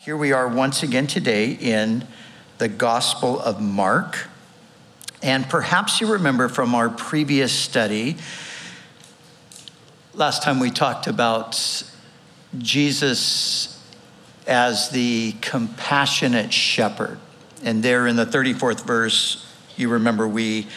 Here we are once again today in the Gospel of Mark. And perhaps you remember from our previous study, last time we talked about Jesus as the compassionate shepherd. And there in the 34th verse, you remember we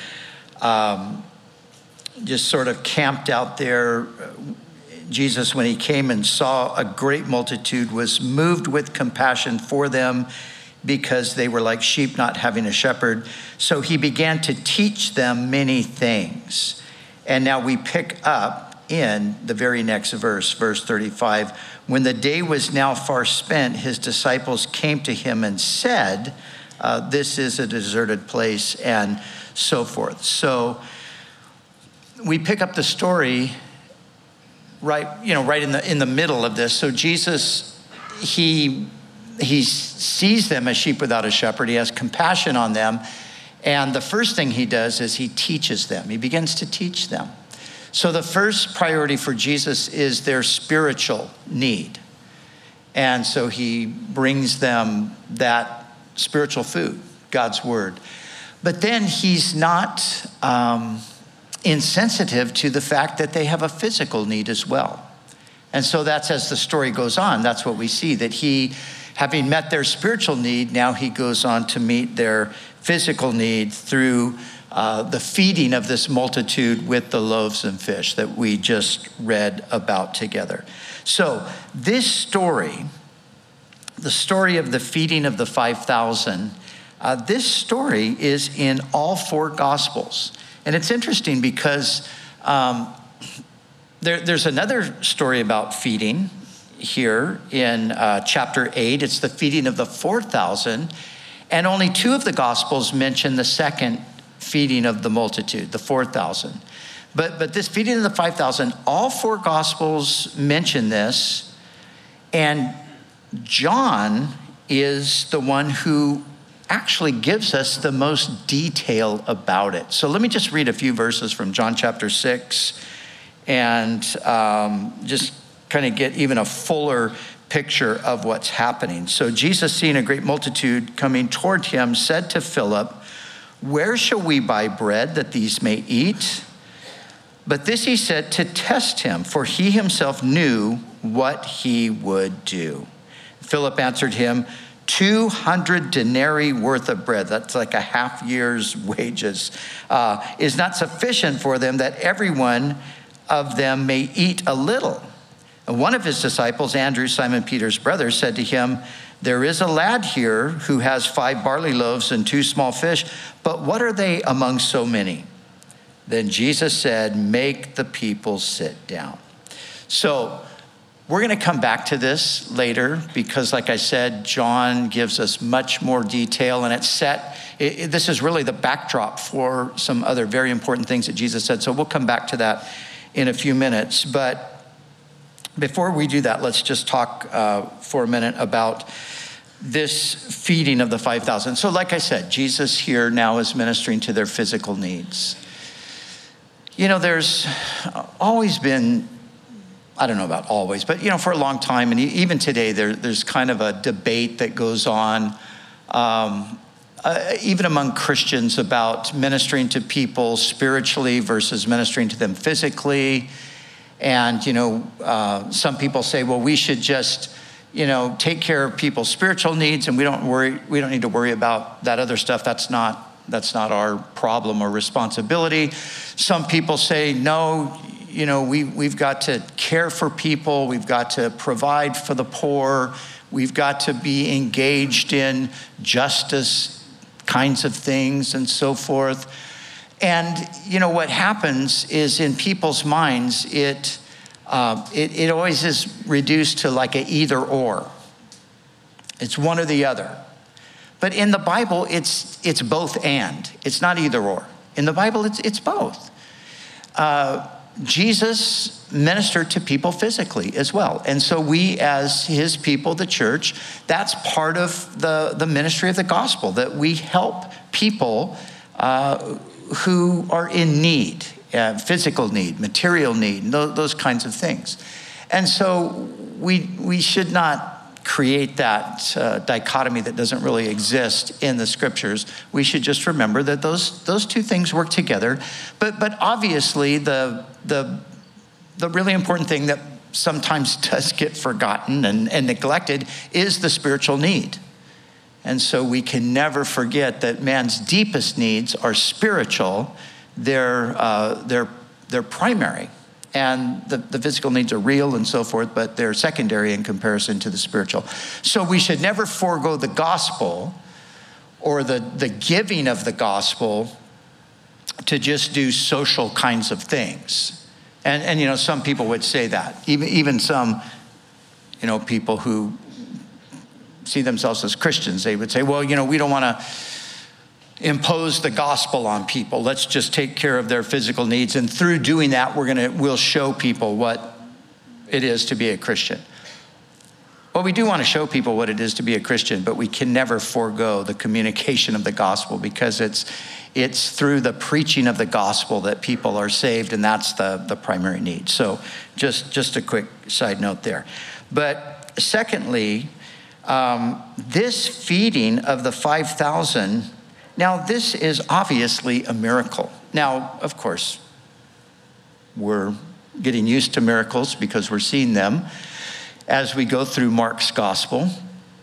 just sort of camped out there. Jesus, when he came and saw a great multitude, was moved with compassion for them because they were like sheep not having a shepherd. So he began to teach them many things. And now we pick up in the very next verse, verse 35. When the day was now far spent, his disciples came to him and said, this is a deserted place, and so forth. So we pick up the story right in the middle of this. So Jesus, he sees them as sheep without a shepherd. He has compassion on them. And the first thing he does is he teaches them. He begins to teach them. So the first priority for Jesus is their spiritual need. And so he brings them that spiritual food, God's word. But then he's not insensitive to the fact that they have a physical need as well. And so that's, as the story goes on, that's what we see, that he, having met their spiritual need, now he goes on to meet their physical need through the feeding of this multitude with the loaves and fish that we just read about together. So this story, the story of the feeding of the 5,000, this story is in all four Gospels. And it's interesting because there's another story about feeding here in chapter 8. It's the feeding of the 4,000. And only two of the Gospels mention the second feeding of the multitude, the 4,000. But this feeding of the 5,000, all four Gospels mention this. And John is the one who actually gives us the most detail about it. So let me just read a few verses from John chapter 6 and just kind of get even a fuller picture of what's happening. So Jesus, seeing a great multitude coming toward him, said to Philip, "Where shall we buy bread that these may eat?" But this he said to test him, for he himself knew what he would do. Philip answered him, 200 denarii worth of bread, that's like a half year's wages, is not sufficient for them, that everyone of them may eat a little. And one of his disciples, Andrew, Simon Peter's brother, said to him, "There is a lad here who has 5 barley loaves and 2 small fish, but what are they among so many?" Then Jesus said, "Make the people sit down." So we're going to come back to this later because, like I said, John gives us much more detail, and this is really the backdrop for some other very important things that Jesus said. So we'll come back to that in a few minutes. But before we do that, let's just talk for a minute about this feeding of the 5,000. So like I said, Jesus here now is ministering to their physical needs. You know, there's always been, I don't know about always, but for a long time, and even today, there's kind of a debate that goes on, even among Christians, about ministering to people spiritually versus ministering to them physically. And some people say, well, we should just take care of people's spiritual needs, and we don't need to worry about that other stuff. That's not our problem or responsibility. Some people say, no, we've got to care for people. We've got to provide for the poor. We've got to be engaged in justice kinds of things and so forth. And, what happens is in people's minds, it always is reduced to like an either or. It's one or the other. But in the Bible, it's both and. It's not either or. In the Bible, it's both. Jesus ministered to people physically as well. And so we, as his people, the church, that's part of the ministry of the gospel, that we help people who are in need, physical need, material need, those kinds of things. And so we should not create that dichotomy that doesn't really exist in the scriptures. We should just remember that those two things work together. But obviously, the really important thing that sometimes does get forgotten and neglected is the spiritual need. And so we can never forget that man's deepest needs are spiritual. They're primary. And the physical needs are real and so forth, but they're secondary in comparison to the spiritual. So we should never forego the gospel or the giving of the gospel to just do social kinds of things. And some people would say that. Even some, people who see themselves as Christians, they would say, well, we don't want to impose the gospel on people. Let's just take care of their physical needs. And through doing that, we'll show people what it is to be a Christian. Well, we do want to show people what it is to be a Christian, but we can never forego the communication of the gospel, because it's through the preaching of the gospel that people are saved, and that's the primary need. So just a quick side note there. But secondly, this feeding of the 5,000, now this is obviously a miracle. Now, of course, we're getting used to miracles because we're seeing them as we go through Mark's gospel.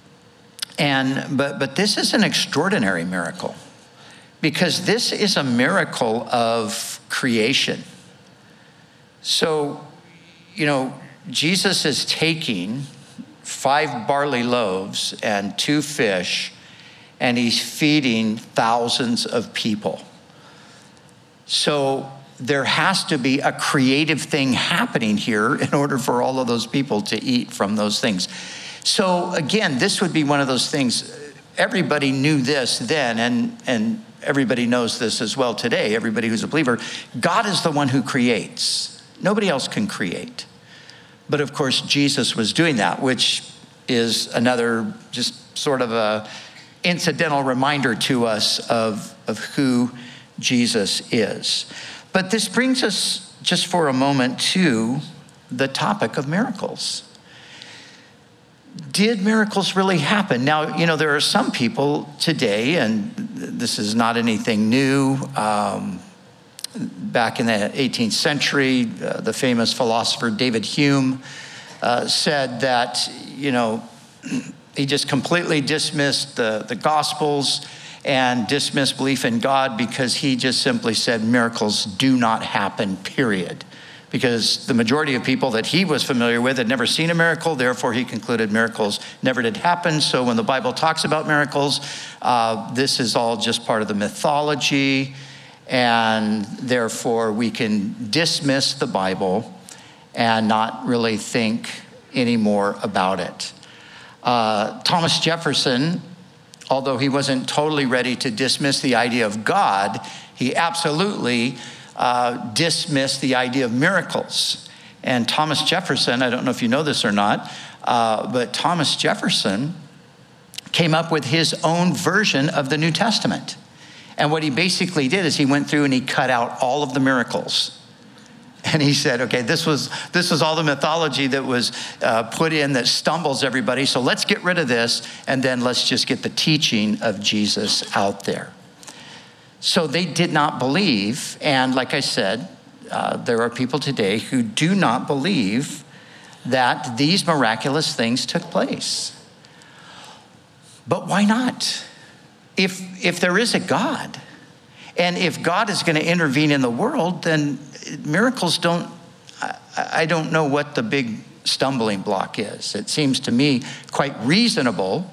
But this is an extraordinary miracle, because this is a miracle of creation. So, Jesus is taking 5 barley loaves and 2 fish, and he's feeding thousands of people. So there has to be a creative thing happening here in order for all of those people to eat from those things. So again, this would be one of those things. Everybody knew this then, and everybody knows this as well today. Everybody who's a believer, God is the one who creates. Nobody else can create. But of course, Jesus was doing that, which is another just sort of a incidental reminder to us of who Jesus is. But this brings us just for a moment to the topic of miracles. Did miracles really happen? Now, there are some people today, and this is not anything new. Back in the 18th century, the famous philosopher David Hume said that, he just completely dismissed the Gospels and dismissed belief in God, because he just simply said miracles do not happen, period. Because the majority of people that he was familiar with had never seen a miracle, therefore he concluded miracles never did happen. So when the Bible talks about miracles, this is all just part of the mythology, and therefore we can dismiss the Bible and not really think anymore about it. Thomas Jefferson, although he wasn't totally ready to dismiss the idea of God, he absolutely dismissed the idea of miracles. And Thomas Jefferson, I don't know if you know this or not, but Thomas Jefferson came up with his own version of the New Testament. And what he basically did is he went through and he cut out all of the miracles. And he said, okay, this was all the mythology that was put in that stumbles everybody. So let's get rid of this, and then let's just get the teaching of Jesus out there. So they did not believe. And like I said, there are people today who do not believe that these miraculous things took place. But why not? If there is a God, and if God is going to intervene in the world, then miracles I don't know what the big stumbling block is. It seems to me quite reasonable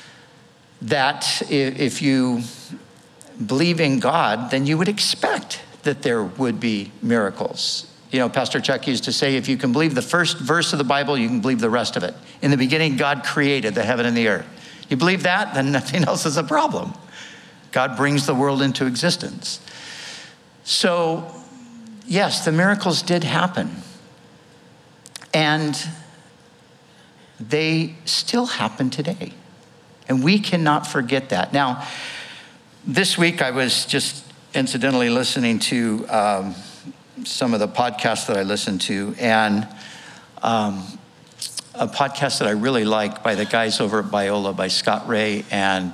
that if you believe in God, then you would expect that there would be miracles. Pastor Chuck used to say, if you can believe the first verse of the Bible, you can believe the rest of it. In the beginning, God created the heaven and the earth. You believe that, then nothing else is a problem. God brings the world into existence. So, yes, the miracles did happen. And they still happen today. And we cannot forget that. Now, this week I was just incidentally listening to some of the podcasts that I listened to. And a podcast that I really like by the guys over at Biola, by Scott Ray and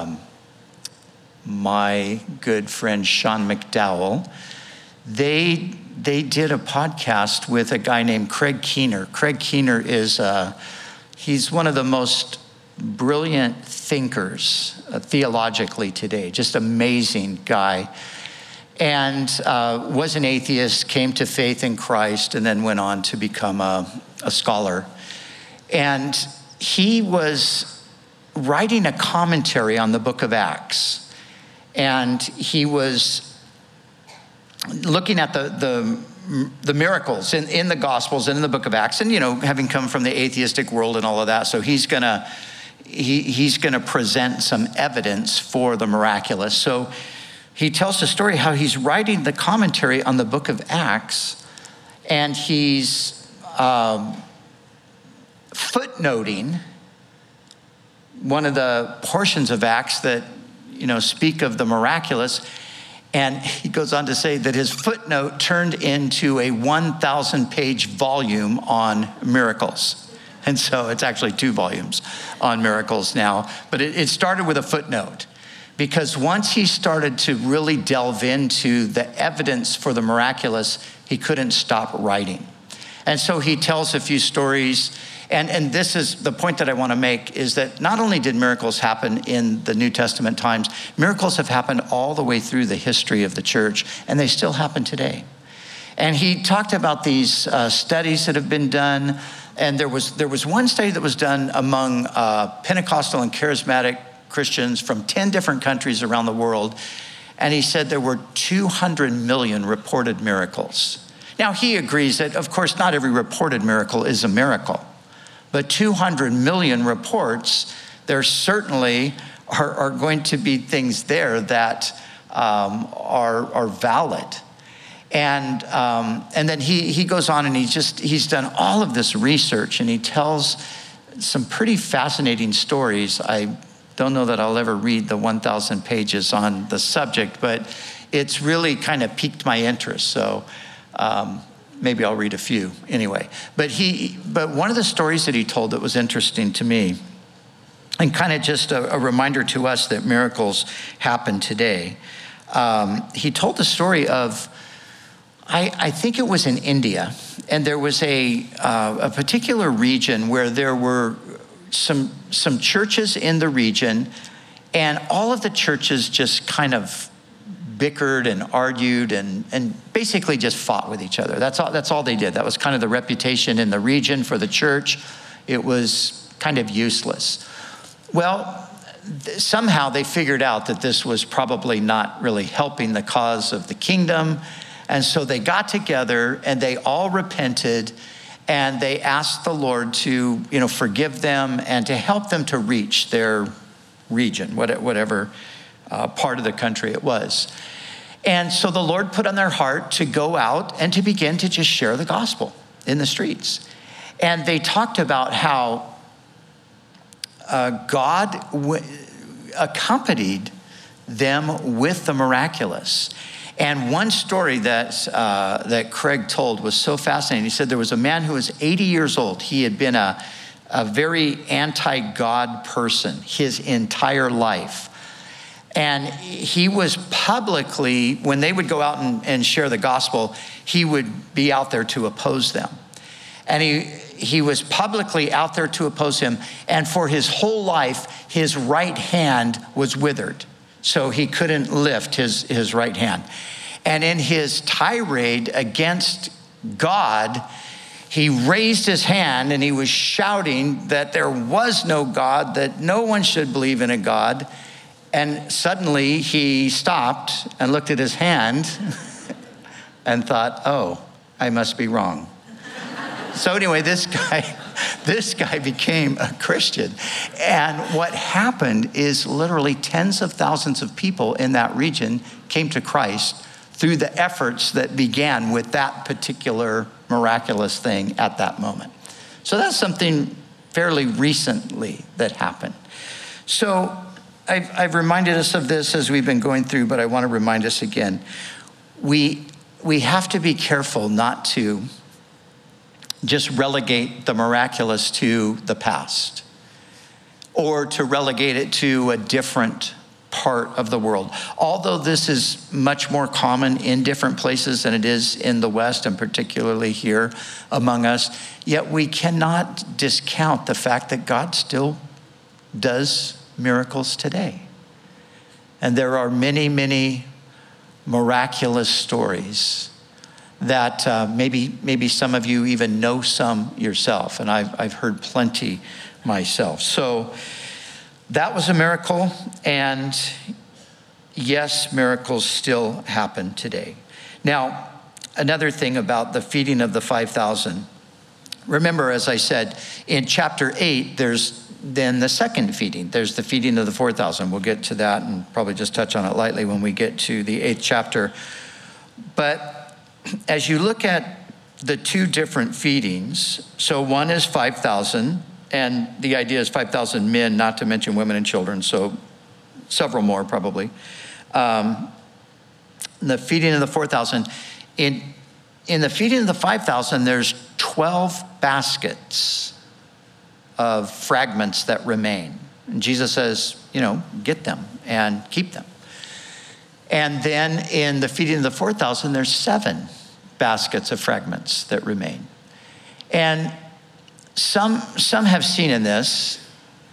my good friend Sean McDowell. They did a podcast with a guy named Craig Keener. Craig Keener is he's one of the most brilliant thinkers theologically today, just amazing guy. And was an atheist, came to faith in Christ, and then went on to become a scholar. And he was writing a commentary on the book of Acts. And he was looking at the miracles in the Gospels and in the book of Acts. And, having come from the atheistic world and all of that, so he's gonna present some evidence for the miraculous. So he tells the story how he's writing the commentary on the book of Acts, and he's footnoting one of the portions of Acts that, speak of the miraculous. And he goes on to say that his footnote turned into a 1,000-page volume on miracles. And so it's actually 2 volumes on miracles now. But it started with a footnote, because once he started to really delve into the evidence for the miraculous, he couldn't stop writing. And so he tells a few stories. And this is the point that I want to make, is that not only did miracles happen in the New Testament times, miracles have happened all the way through the history of the church, and they still happen today. And he talked about these studies that have been done. And there was one study that was done among Pentecostal and charismatic Christians from 10 different countries around the world. And he said there were 200 million reported miracles. Now, he agrees that, of course, not every reported miracle is a miracle. But 200 million reports, there certainly are going to be things there that are valid. And then he goes on and he's done all of this research, and he tells some pretty fascinating stories. I don't know that I'll ever read the 1,000 pages on the subject, but it's really kind of piqued my interest. So maybe I'll read a few anyway. But one of the stories that he told that was interesting to me, and kind of just a reminder to us that miracles happen today. He told the story of, I think it was in India, and there was a particular region where there were some churches in the region, and all of the churches just kind of bickered and argued and basically just fought with each other. That's all they did. That was kind of the reputation in the region for the church. It was kind of useless. Well, somehow they figured out that this was probably not really helping the cause of the kingdom. And so they got together and they all repented, and they asked the Lord to, forgive them and to help them to reach their region, whatever part of the country it was. And so the Lord put on their heart to go out and to begin to just share the gospel in the streets. And they talked about how God accompanied them with the miraculous. And one story that Craig told was so fascinating. He said there was a man who was 80 years old. He had been a very anti-God person his entire life. And he was publicly, when they would go out and share the gospel, he would be out there to oppose them. And he was publicly out there to oppose him. And for his whole life, his right hand was withered. So he couldn't lift his right hand. And in his tirade against God, he raised his hand and he was shouting that there was no God, that no one should believe in a God. And suddenly he stopped and looked at his hand and thought, oh, I must be wrong. So anyway, this guy became a Christian. And what happened is literally tens of thousands of people in that region came to Christ through the efforts that began with that particular miraculous thing at that moment. So that's something fairly recently that happened. So I've reminded us of this as we've been going through, but I want to remind us again. We have to be careful not to just relegate the miraculous to the past or to relegate it to a different part of the world. Although this is much more common in different places than it is in the West, and particularly here among us, yet we cannot discount the fact that God still does miracles today. And there are many, many miraculous stories that maybe some of you even know some yourself, and I've heard plenty myself. So that was a miracle, and yes, miracles still happen today. Now, another thing about the feeding of the 5,000. Remember, as I said, in chapter 8, there's then the second feeding. There's the feeding of the 4,000. We'll get to that and probably just touch on it lightly when we get to the 8th chapter. But as you look at the two different feedings, so one is 5,000, and the idea is 5,000 men, not to mention women and children, so several more probably. The feeding of the 4,000. In the feeding of the 5,000, there's 12 baskets of fragments that remain. And Jesus says, get them and keep them. And then in the feeding of the 4,000, there's 7 baskets of fragments that remain. And some have seen in this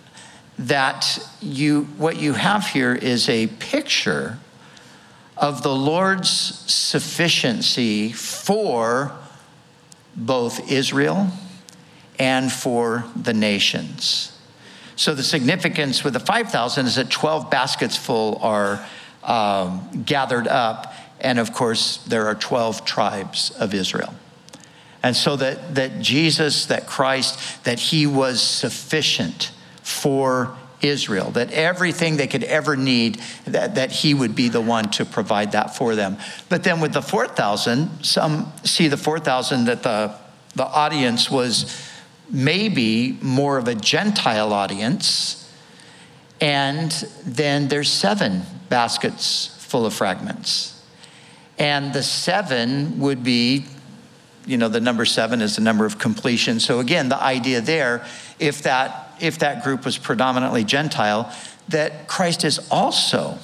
that what you have here is a picture of the Lord's sufficiency for both Israel and for the nations. So the significance with the 5,000 is that 12 baskets full are gathered up, and of course there are 12 tribes of Israel. And so that Jesus, that Christ, that he was sufficient for Israel, that everything they could ever need, that he would be the one to provide that for them. But then with the 4,000, some see the 4,000 that the audience was maybe more of a Gentile audience, and then there's 7 baskets full of fragments. And the 7 would be, the number 7 is the number of completion. So again, the idea there, if that group was predominantly Gentile, that Christ is also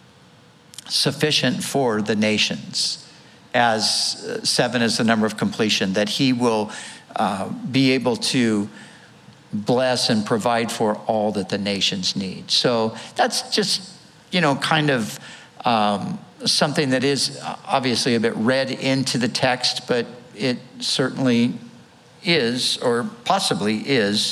sufficient for the nations, as 7 is the number of completion, that he will be able to bless and provide for all that the nations need. So that's just, kind of something that is obviously a bit read into the text, but it certainly is, or possibly is,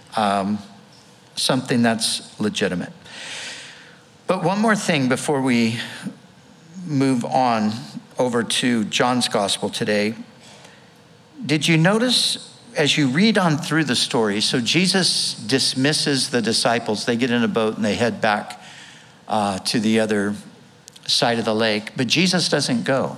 something that's legitimate. But one more thing before we move on over to John's gospel today. Did you notice as you read on through the story, so Jesus dismisses the disciples. They get in a boat and they head back to the other side of the lake, but Jesus doesn't go.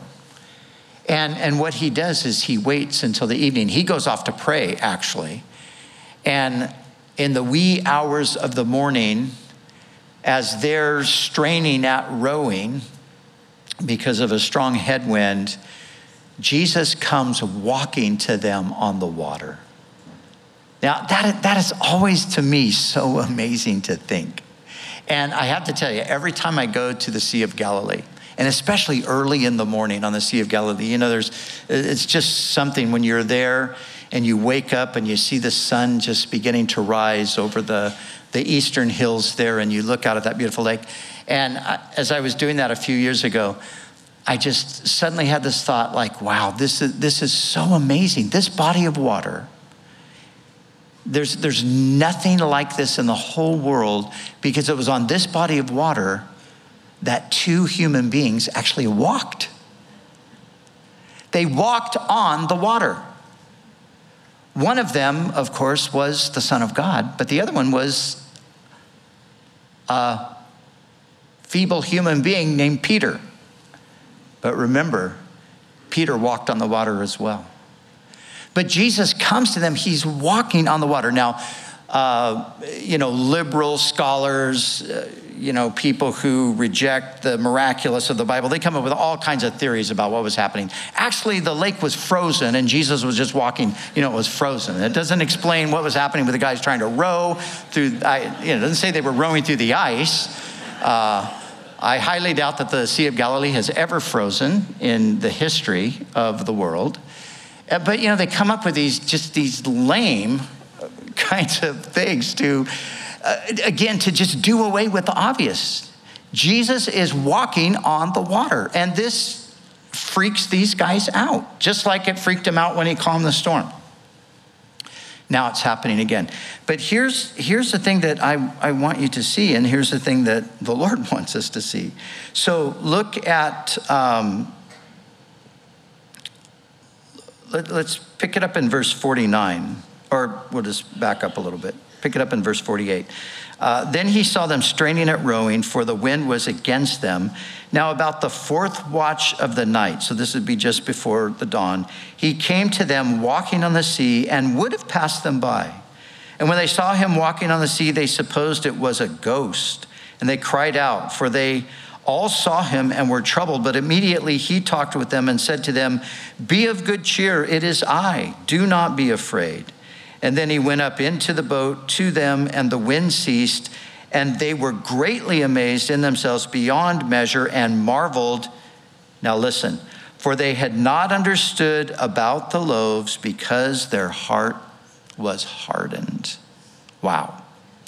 And what he does is he waits until the evening. He goes off to pray, actually. And in the wee hours of the morning, as they're straining at rowing because of a strong headwind, Jesus comes walking to them on the water. Now, that is always to me so amazing to think. And I have to tell you, every time I go to the Sea of Galilee, and especially early in the morning on the Sea of Galilee, it's just something when you're there and you wake up and you see the sun just beginning to rise over the eastern hills there, and you look out at that beautiful lake. And as I was doing that a few years ago, I just suddenly had this thought like, wow, this is so amazing. This body of water, there's nothing like this in the whole world, because it was on this body of water that 2 human beings actually walked. They walked on the water. One of them, of course, was the Son of God, but the other one was a feeble human being named Peter. But remember, Peter walked on the water as well. But Jesus comes to them, he's walking on the water. Now, liberal scholars, people who reject the miraculous of the Bible, they come up with all kinds of theories about what was happening. Actually, the lake was frozen and Jesus was just walking, it was frozen. It doesn't explain what was happening with the guys trying to row through, it doesn't say they were rowing through the ice. I highly doubt that the Sea of Galilee has ever frozen in the history of the world. But, they come up with these lame kinds of things to just do away with the obvious. Jesus is walking on the water, and this freaks these guys out, just like it freaked him out when he calmed the storm. Now it's happening again. But here's the thing that I want you to see, and here's the thing that the Lord wants us to see. So look at, let's pick it up in verse 49, or we'll just back up a little bit. Pick it up in verse 48. Then he saw them straining at rowing, for the wind was against them. Now about the fourth watch of the night, so this would be just before the dawn, he came to them walking on the sea and would have passed them by. And when they saw him walking on the sea, they supposed it was a ghost. And they cried out, for they all saw him and were troubled. But immediately he talked with them and said to them, "Be of good cheer, it is I. Do not be afraid." And then he went up into the boat to them, and the wind ceased, and they were greatly amazed in themselves beyond measure and marveled. Now listen, for they had not understood about the loaves because their heart was hardened. Wow.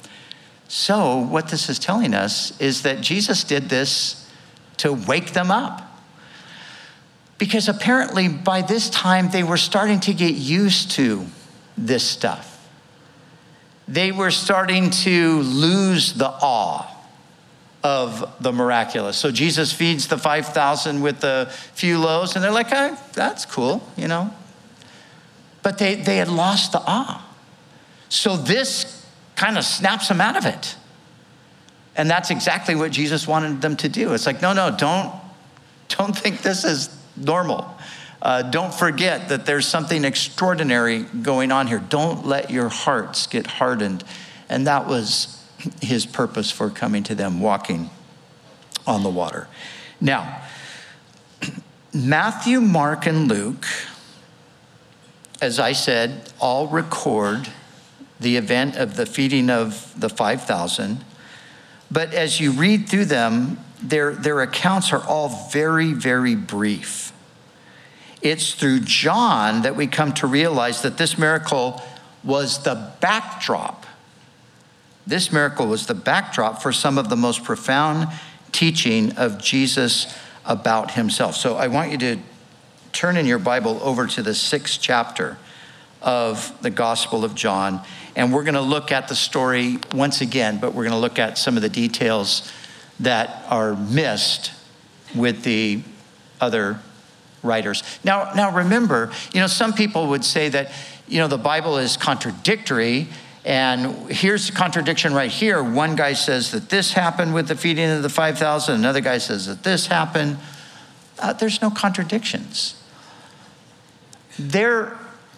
So what this is telling us is that Jesus did this to wake them up. Because apparently by this time they were starting to get used to this stuff. They were starting to lose the awe of the miraculous. So Jesus feeds the 5,000 with a few loaves, and they're like, that's cool, But they had lost the awe. So this kind of snaps them out of it. And that's exactly what Jesus wanted them to do. It's like, no, don't think this is normal. Don't forget that there's something extraordinary going on here. Don't let your hearts get hardened. And that was his purpose for coming to them, walking on the water. Now, Matthew, Mark, and Luke, as I said, all record the event of the feeding of the 5,000. But as you read through them, their accounts are all very, very brief. It's through John that we come to realize that this miracle was the backdrop. This miracle was the backdrop for some of the most profound teaching of Jesus about himself. So I want you to turn in your Bible over to the 6th chapter of the Gospel of John. And we're going to look at the story once again, but we're going to look at some of the details that are missed with the other writers. Now remember, some people would say that, the Bible is contradictory, and here's the contradiction right here. One guy says that this happened with the feeding of the 5,000. Another guy says that this happened. There's no contradictions. The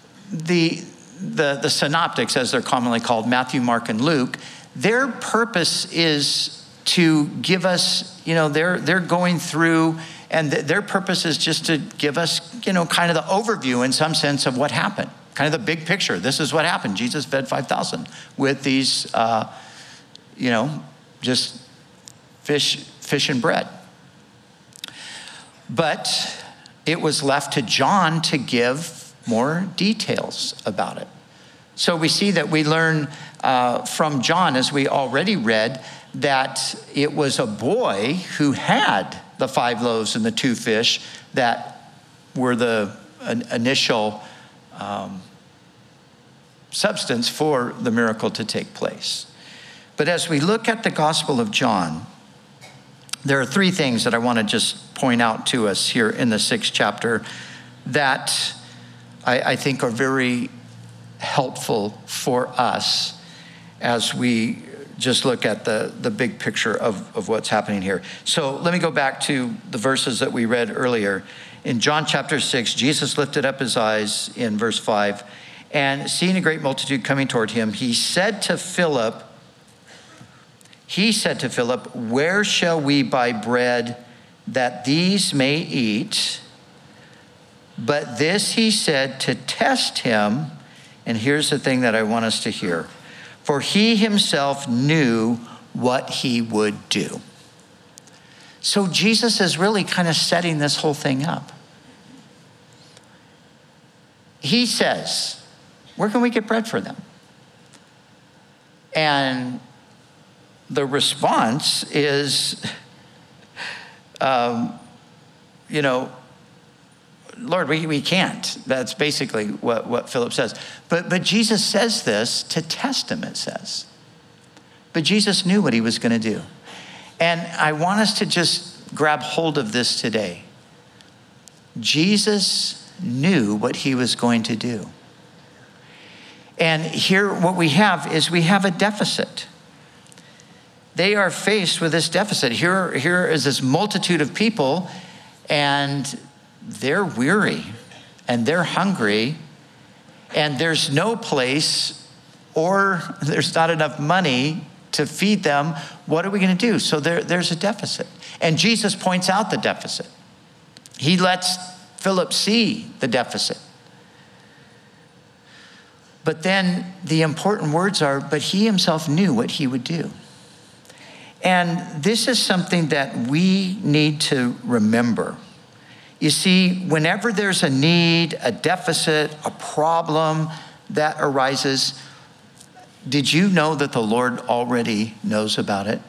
synoptics, as they're commonly called, Matthew, Mark, and Luke, their purpose is to give us, they're going through, and their purpose is just to give us, kind of the overview in some sense of what happened, kind of the big picture. This is what happened. Jesus fed 5,000 with these, just fish and bread. But it was left to John to give more details about it. So we see that we learn from John, as we already read, that it was a boy who had the 5 loaves and the 2 fish that were the initial substance for the miracle to take place. But as we look at the Gospel of John, there are 3 things that I want to just point out to us here in the 6th chapter that I think are very helpful for us as we just look at the big picture of what's happening here. So let me go back to the verses that we read earlier. In John chapter 6, Jesus lifted up his eyes in verse 5, and seeing a great multitude coming toward him, he said to Philip, he said to Philip, "Where shall we buy bread that these may eat?" But this he said to test him. And here's the thing that I want us to hear. For he himself knew what he would do. So Jesus is really kind of setting this whole thing up. He says, where can we get bread for them? And the response is, Lord, we can't. That's basically what Philip says. But Jesus says this to test him, it says. But Jesus knew what he was going to do. And I want us to just grab hold of this today. Jesus knew what he was going to do. And here what we have is we have a deficit. They are faced with this deficit. Here is this multitude of people, and they're weary, and they're hungry, and there's no place, or there's not enough money to feed them. What are we going to do? So there's a deficit. And Jesus points out the deficit. He lets Philip see the deficit. But then the important words are, but he himself knew what he would do. And this is something that we need to remember. You see, whenever there's a need, a deficit, a problem that arises, did you know that the Lord already knows about it?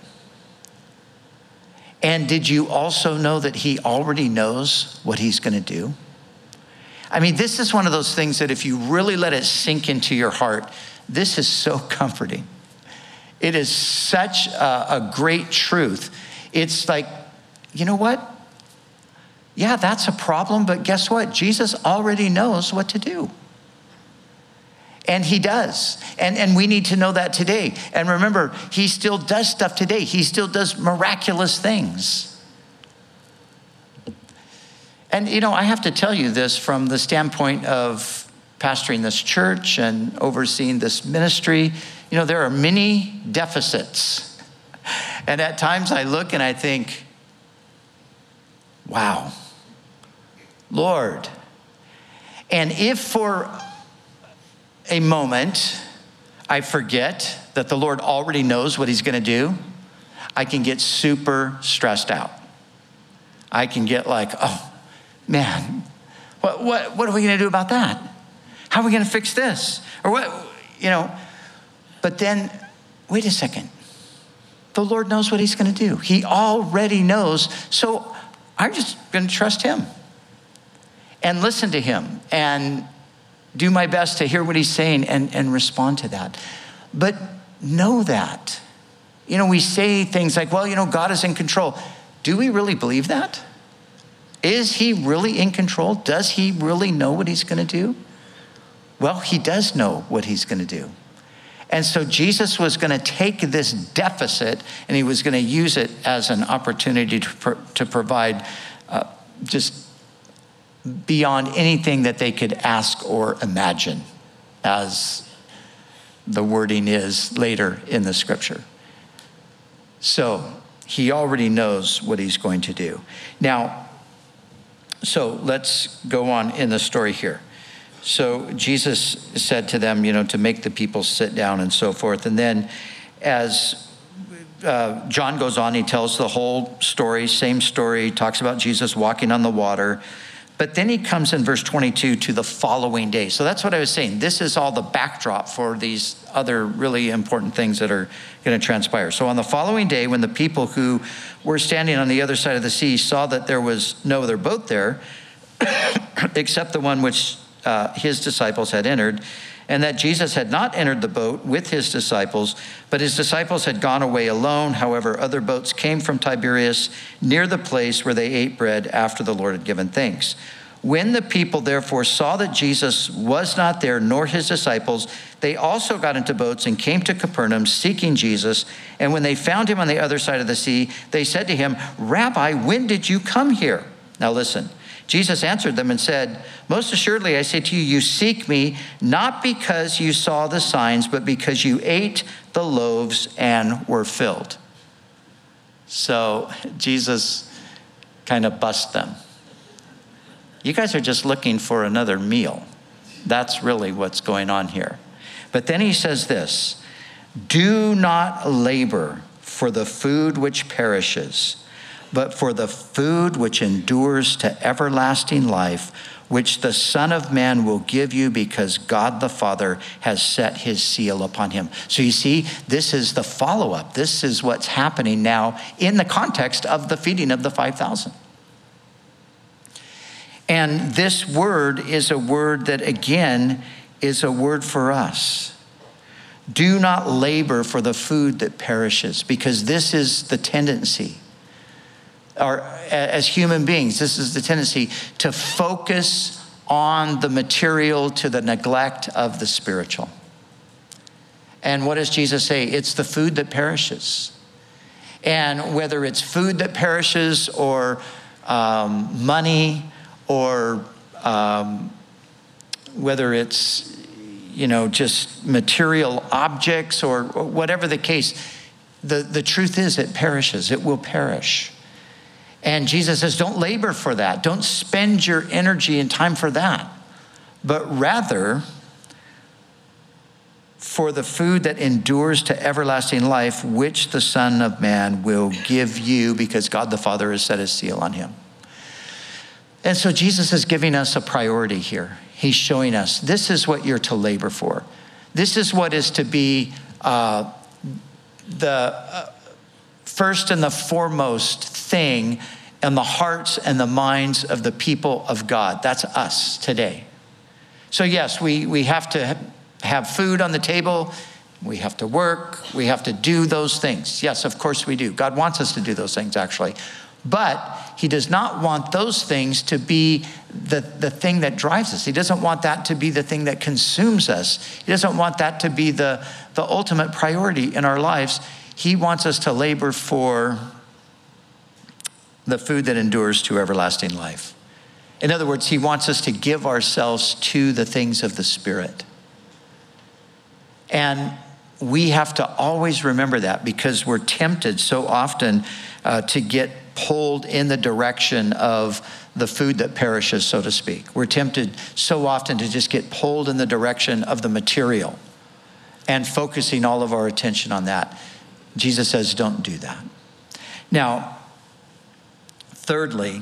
And did you also know that he already knows what he's going to do? I mean, this is one of those things that if you really let it sink into your heart, this is so comforting. It is such a great truth. It's like, you know what? Yeah, that's a problem, but guess what? Jesus already knows what to do. And he does. And we need to know that today. And remember, he still does stuff today. He still does miraculous things. And, I have to tell you this from the standpoint of pastoring this church and overseeing this ministry. There are many deficits. And at times I look and I think, wow, Lord. And if for a moment I forget that the Lord already knows what he's going to do, I can get super stressed out. I can get like, oh man, what are we going to do about that? How are we going to fix this? Or what, but then, wait a second. The Lord knows what he's going to do. He already knows. So I'm just going to trust him and listen to him and do my best to hear what he's saying and respond to that. But know that. We say things like, well, God is in control. Do we really believe that? Is he really in control? Does he really know what he's going to do? Well, he does know what he's going to do. And so Jesus was going to take this deficit and he was going to use it as an opportunity to provide just beyond anything that they could ask or imagine, as the wording is later in the scripture. So he already knows what he's going to do. Now, so let's go on in the story here. So Jesus said to them, to make the people sit down and so forth. And then as John goes on, he tells the whole story, same story, talks about Jesus walking on the water. But then he comes in verse 22 to the following day. So that's what I was saying. This is all the backdrop for these other really important things that are going to transpire. So on the following day, when the people who were standing on the other side of the sea saw that there was no other boat there, except the one which his disciples had entered, and that Jesus had not entered the boat with his disciples, but his disciples had gone away alone. However, other boats came from Tiberias near the place where they ate bread after the Lord had given thanks. When the people therefore saw that Jesus was not there, nor his disciples, they also got into boats and came to Capernaum seeking Jesus. And when they found him on the other side of the sea, they said to him, "Rabbi, when did you come here?" Now listen. Jesus answered them and said, "Most assuredly, I say to you, you seek me not because you saw the signs, but because you ate the loaves and were filled." So Jesus kind of busts them. You guys are just looking for another meal. That's really what's going on here. But then he says this, do not labor for the food which perishes, but for the food which endures to everlasting life, which the Son of Man will give you, because God the Father has set his seal upon him. So you see, this is the follow-up. This is what's happening now in the context of the feeding of the 5,000. And this word is a word that, again, is a word for us. Do not labor for the food that perishes, because this is the tendency. Or as human beings, this is the tendency to focus on the material to the neglect of the spiritual. And what does Jesus say? It's the food that perishes. And whether it's food that perishes or money, or whether it's, just material objects or whatever the case, the truth is it perishes. It will perish. And Jesus says, don't labor for that. Don't spend your energy and time for that, but rather for the food that endures to everlasting life, which the Son of Man will give you, because God the Father has set his seal on him. And so Jesus is giving us a priority here. He's showing us this is what you're to labor for. This is what is to be the first and the foremost thing in the hearts and the minds of the people of God. That's us today. So yes, we have to have food on the table. We have to work. We have to do those things. Yes, of course we do. God wants us to do those things, actually. But he does not want those things to be the thing that drives us. He doesn't want that to be the thing that consumes us. He doesn't want that to be the ultimate priority in our lives. He wants us to labor for the food that endures to everlasting life. In other words, he wants us to give ourselves to the things of the Spirit. And we have to always remember that, because we're tempted so often to get pulled in the direction of the food that perishes, so to speak. We're tempted so often to just get pulled in the direction of the material and focusing all of our attention on that. Jesus says, don't do that. Now, thirdly,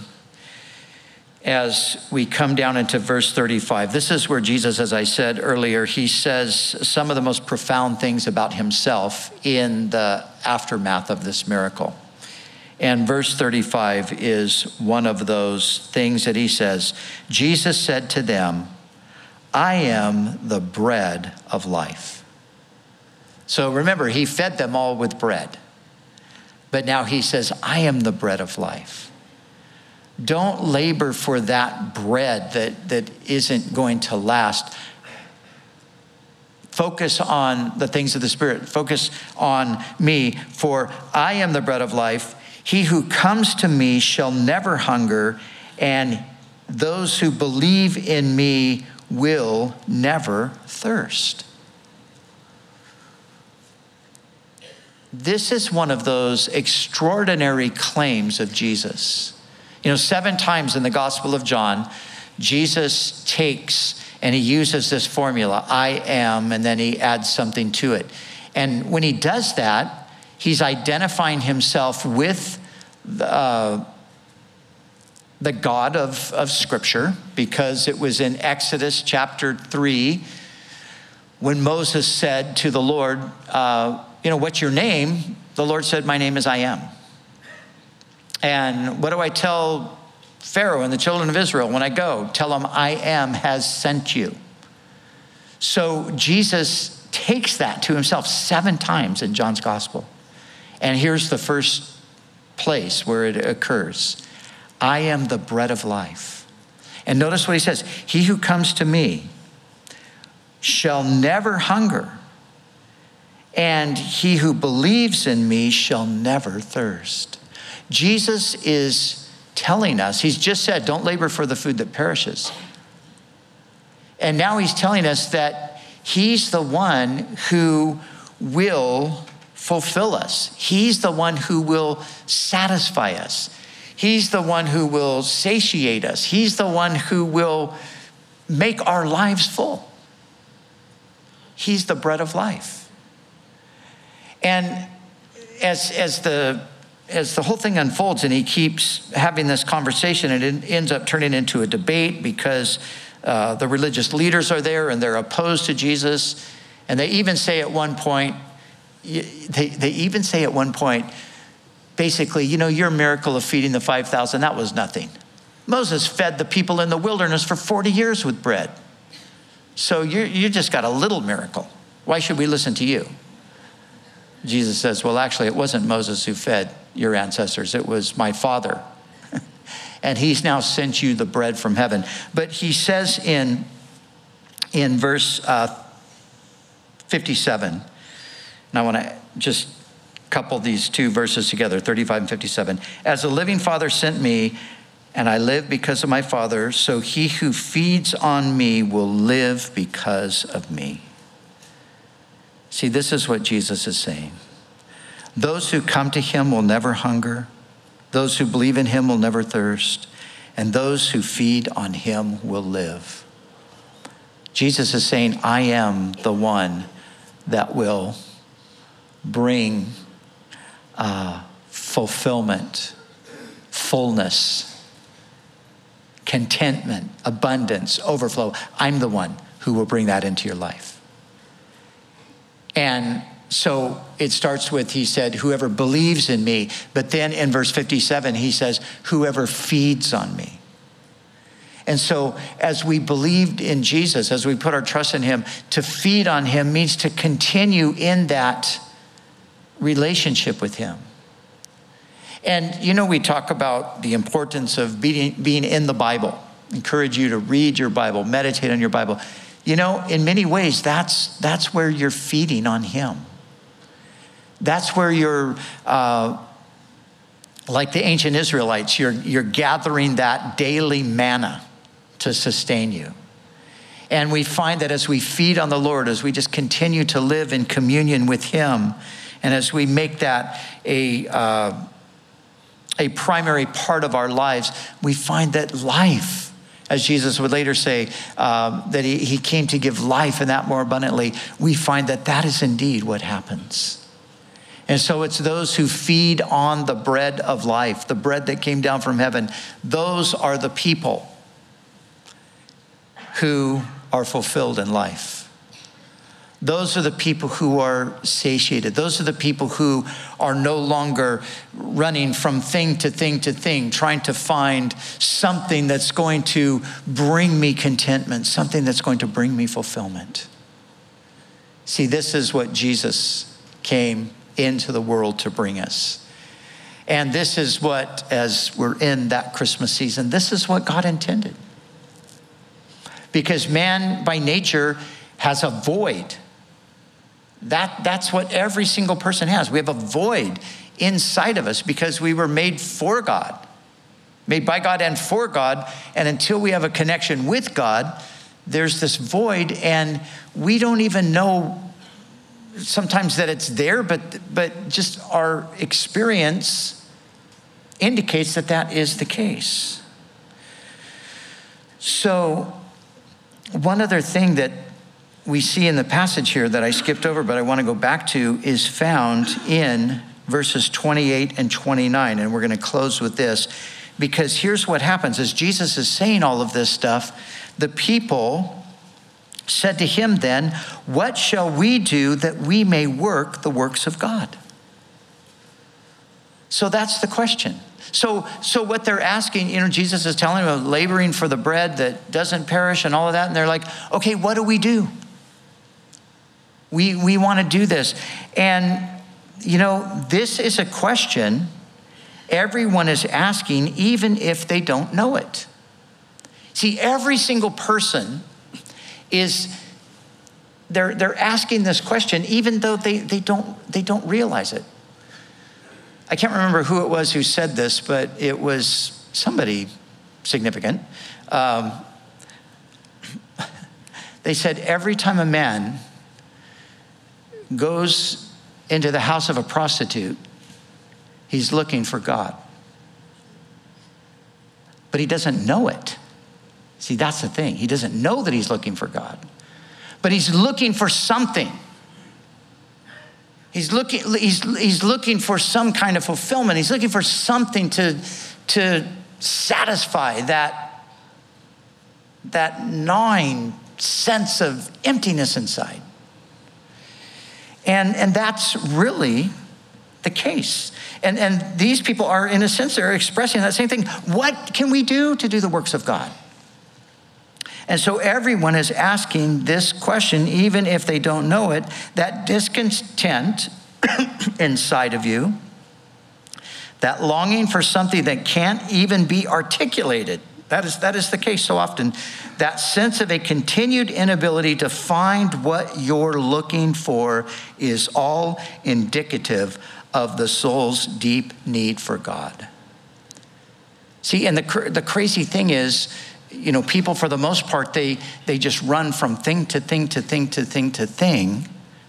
as we come down into verse 35, this is where Jesus, as I said earlier, he says some of the most profound things about himself in the aftermath of this miracle. And verse 35 is one of those things that he says. Jesus said to them, I am the bread of life. So remember, he fed them all with bread. But now he says, I am the bread of life. Don't labor for that bread that isn't going to last. Focus on the things of the Spirit. Focus on me, for I am the bread of life. He who comes to me shall never hunger, and those who believe in me will never thirst. This is one of those extraordinary claims of Jesus. 7 times in the Gospel of John, Jesus takes and he uses this formula, I am, and then he adds something to it. And when he does that, he's identifying himself with the God of Scripture, because it was in Exodus chapter 3 when Moses said to the Lord, what's your name? The Lord said, my name is I am. And what do I tell Pharaoh and the children of Israel when I go? Tell them I am has sent you. So Jesus takes that to himself 7 times in John's gospel. And here's the first place where it occurs. I am the bread of life. And notice what he says. He who comes to me shall never hunger, and he who believes in me shall never thirst. Jesus is telling us, he's just said, don't labor for the food that perishes. And now he's telling us that he's the one who will fulfill us. He's the one who will satisfy us. He's the one who will satiate us. He's the one who will make our lives full. He's the bread of life. And as the whole thing unfolds and he keeps having this conversation, and it ends up turning into a debate because the religious leaders are there and they're opposed to Jesus. And they even say at one point, basically, your miracle of feeding the 5,000, that was nothing. Moses fed the people in the wilderness for 40 years with bread. So you just got a little miracle. Why should we listen to you? Jesus says, well, actually, it wasn't Moses who fed your ancestors. It was my Father. And he's now sent you the bread from heaven. But he says in verse 57, and I want to just couple these two verses together, 35 and 57. As the living Father sent me, and I live because of my Father, so he who feeds on me will live because of me. See, this is what Jesus is saying. Those who come to him will never hunger. Those who believe in him will never thirst. And those who feed on him will live. Jesus is saying, I am the one that will bring fulfillment, fullness, contentment, abundance, overflow. I'm the one who will bring that into your life. And so it starts with, he said, whoever believes in me. But then in verse 57, he says, whoever feeds on me. And so as we believed in Jesus, as we put our trust in him, to feed on him means to continue in that relationship with him. And we talk about the importance of being in the Bible. Encourage you to read your Bible, meditate on your Bible. In many ways, that's where you're feeding on him. That's where you're, like the ancient Israelites, you're gathering that daily manna to sustain you. And we find that as we feed on the Lord, as we just continue to live in communion with him, and as we make that a primary part of our lives, we find that life, as Jesus would later say, that he came to give life and that more abundantly, we find that is indeed what happens. And so it's those who feed on the bread of life, the bread that came down from heaven. Those are the people who are fulfilled in life. Those are the people who are satiated. Those are the people who are no longer running from thing to thing to thing, trying to find something that's going to bring me contentment, something that's going to bring me fulfillment. See, this is what Jesus came into the world to bring us. And this is what, as we're in that Christmas season, this is what God intended. Because man by nature has a void. That's what every single person has. We have a void inside of us because we were made for God, made by God and for God. And until we have a connection with God, there's this void, and we don't even know sometimes that it's there, but just our experience indicates that is the case. So one other thing that we see in the passage here that I skipped over, but I want to go back to, is found in verses 28 and 29. And we're going to close with this, because here's what happens. As Jesus is saying all of this stuff, the people said to him then, what shall we do that we may work the works of God? So that's the question. So what they're asking, Jesus is telling them, laboring for the bread that doesn't perish and all of that. And they're like, okay, what do we do? We want to do this. And, this is a question everyone is asking, even if they don't know it. See, every single person they're asking this question, even though they don't realize it. I can't remember who it was who said this, but it was somebody significant. They said every time a man goes into the house of a prostitute, he's looking for God. But he doesn't know it. See, that's the thing. He doesn't know that he's looking for God. But he's looking for something. He's looking for some kind of fulfillment. He's looking for something to satisfy that gnawing sense of emptiness inside. And that's really the case. And these people are, in a sense, they're expressing that same thing. What can we do to do the works of God? And so everyone is asking this question, even if they don't know it, that discontent inside of you, that longing for something that can't even be articulated. That is the case so often. That sense of a continued inability to find what you're looking for is all indicative of the soul's deep need for God. See, and the crazy thing is, people for the most part, they just run from thing to thing to thing to thing to thing,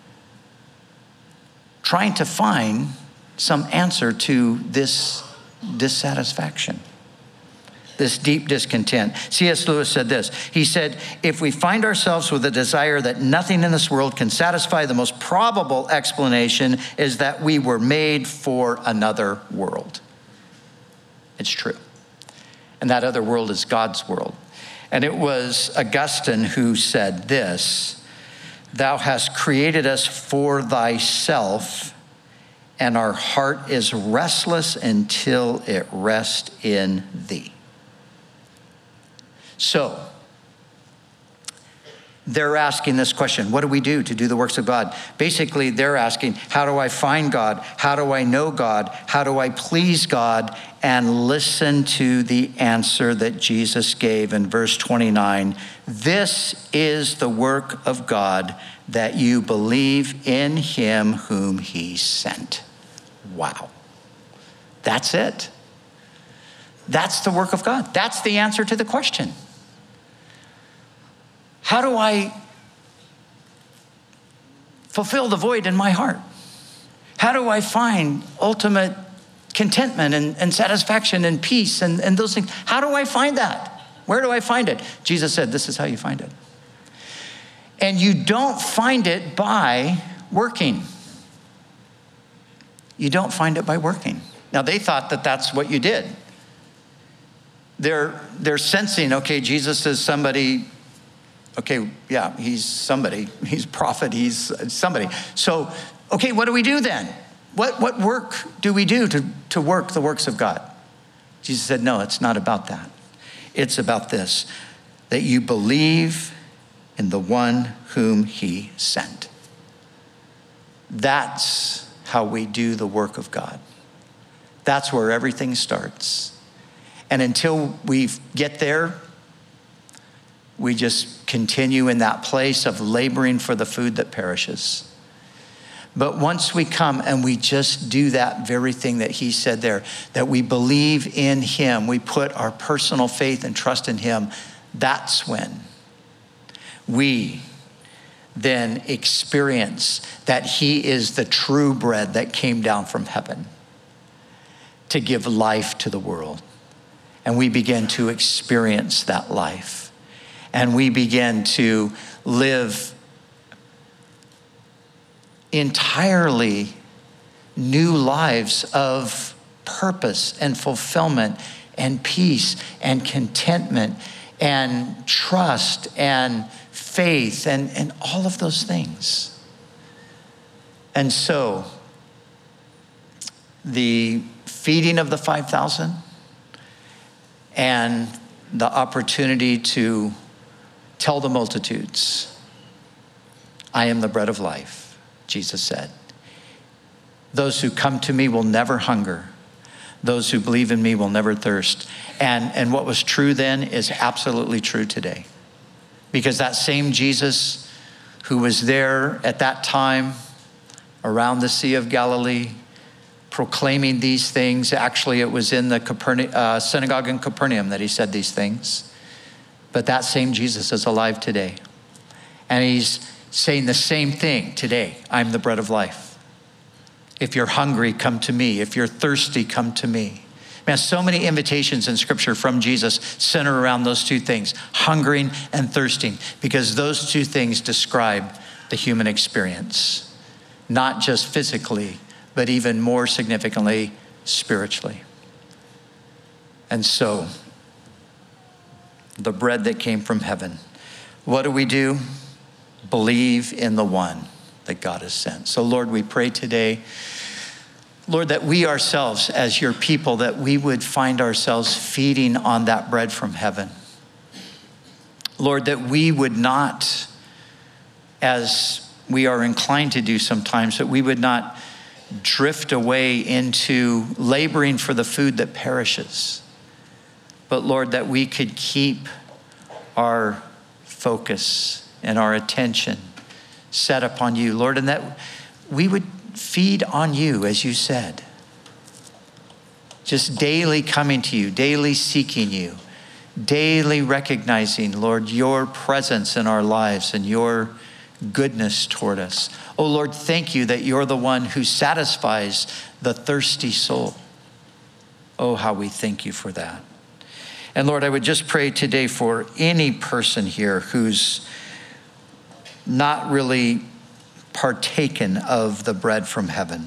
trying to find some answer to this dissatisfaction, this deep discontent. C.S. Lewis said this. He said, if we find ourselves with a desire that nothing in this world can satisfy, the most probable explanation is that we were made for another world. It's true. And that other world is God's world. And it was Augustine who said this, thou hast created us for thyself, and our heart is restless until it rests in thee. So, they're asking this question, what do we do to do the works of God? Basically, they're asking, how do I find God? How do I know God? How do I please God? And listen to the answer that Jesus gave in verse 29. This is the work of God, that you believe in him whom he sent. Wow. That's it. That's the work of God. That's the answer to the question. How do I fulfill the void in my heart? How do I find ultimate contentment and satisfaction and peace and those things? How do I find that? Where do I find it? Jesus said, this is how you find it. And you don't find it by working. You don't find it by working. Now, they thought that that's what you did. They're sensing, okay, Jesus is somebody. Okay, yeah, he's somebody. He's a prophet, he's somebody. So, okay, what do we do then? What work do we do to work the works of God? Jesus said, no, it's not about that. It's about this, that you believe in the one whom he sent. That's how we do the work of God. That's where everything starts. And until we get there, we just continue in that place of laboring for the food that perishes. But once we come and we just do that very thing that he said there, that we believe in him, we put our personal faith and trust in him, that's when we then experience that he is the true bread that came down from heaven to give life to the world. And we begin to experience that life. And we begin to live entirely new lives of purpose and fulfillment and peace and contentment and trust and faith and all of those things. And so the feeding of the 5,000 and the opportunity to tell the multitudes, I am the bread of life, Jesus said. Those who come to me will never hunger. Those who believe in me will never thirst. And what was true then is absolutely true today. Because that same Jesus who was there at that time around the Sea of Galilee, proclaiming these things, actually it was in the synagogue in Capernaum that he said these things. But that same Jesus is alive today. And he's saying the same thing today. I'm the bread of life. If you're hungry, come to me. If you're thirsty, come to me. Man, so many invitations in Scripture from Jesus center around those two things, hungering and thirsting, because those two things describe the human experience, not just physically, but even more significantly, spiritually. And so, the bread that came from heaven, what do? Believe in the one that God has sent. So Lord, we pray today, Lord, that we ourselves, as your people, that we would find ourselves feeding on that bread from heaven. Lord, that we would not, as we are inclined to do sometimes, that we would not drift away into laboring for the food that perishes. But Lord, that we could keep our focus and our attention set upon you, Lord, and that we would feed on you, as you said. Just daily coming to you, daily seeking you, daily recognizing, Lord, your presence in our lives and your goodness toward us. Oh, Lord, thank you that you're the one who satisfies the thirsty soul. Oh, how we thank you for that. And Lord, I would just pray today for any person here who's not really partaken of the bread from heaven.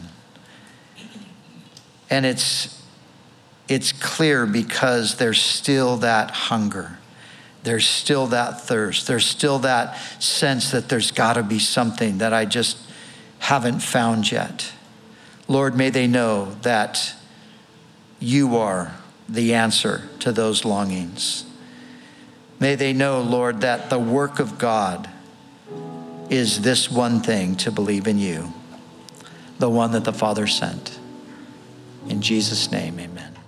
And it's clear because there's still that hunger. There's still that thirst. There's still that sense that there's got to be something that I just haven't found yet. Lord, may they know that you are the answer to those longings. May they know, Lord, that the work of God is this one thing, to believe in you, the one that the Father sent. In Jesus' name, amen.